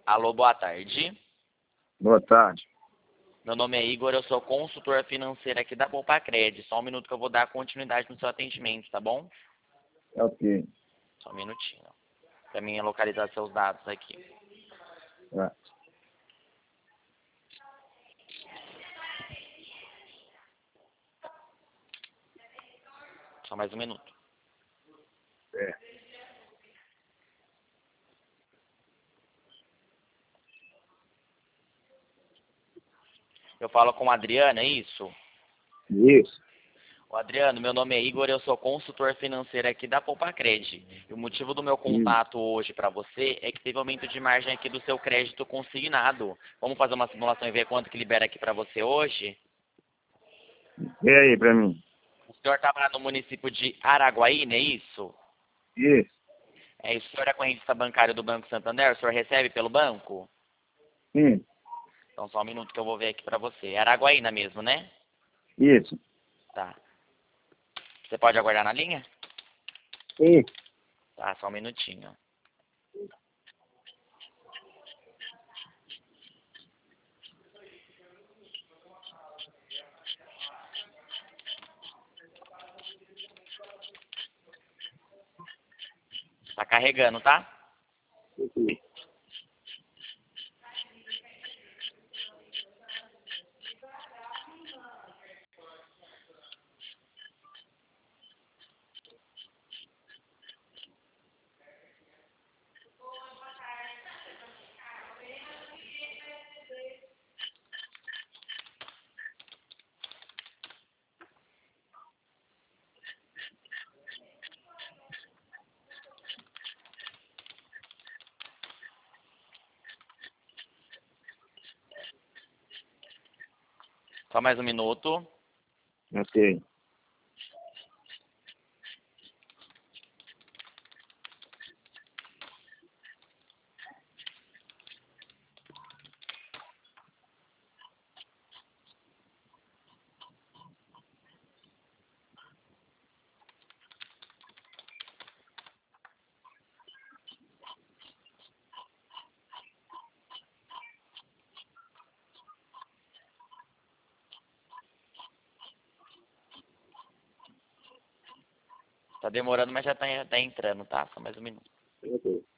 Alô, boa tarde. Boa tarde. Meu nome é Igor, eu sou consultor financeiro aqui da Poupa-Cred. Só um minuto que eu vou dar continuidade no seu atendimento, tá bom? Ok. Só um minutinho. Pra mim localizar seus dados aqui. Tá. Só mais um minuto. É. Eu falo com o Adriano, é isso? Isso. Ô, Adriano, meu nome é Igor, eu sou consultor financeiro aqui da Poupa-Cred. E o motivo do meu contato hoje para você é que teve aumento de margem aqui do seu crédito consignado. Vamos fazer uma simulação e ver quanto que libera aqui para você hoje? Vê aí pra mim. O senhor trabalha no município de Araguaí, não é isso? Isso. É, o senhor é correntista bancário do Banco Santander? O senhor recebe pelo banco? Sim. Então só um minuto que eu vou ver aqui pra você. É Araguaína mesmo, né? Isso. Tá. Você pode aguardar na linha? Sim. Tá, só um minutinho. Tá carregando, tá? Ok. Só mais um minuto. Ok. Tá demorando, mas já tá entrando, tá? Só mais um minuto. Ok.